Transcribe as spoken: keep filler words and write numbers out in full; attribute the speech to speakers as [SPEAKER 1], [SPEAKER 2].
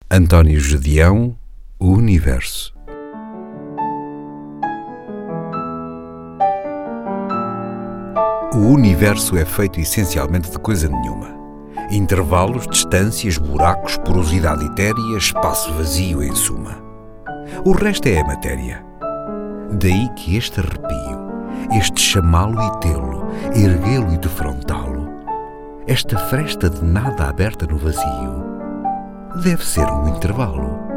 [SPEAKER 1] António Gedeão, O Universo. O universo é feito essencialmente de coisa nenhuma. Intervalos, distâncias, buracos, porosidade etérea, espaço vazio em suma. O resto é a matéria. Daí que este arrepio, este chamá-lo e tê-lo, erguê-lo e defrontá-lo, esta fresta de nada aberta no vazio, deve ser um intervalo.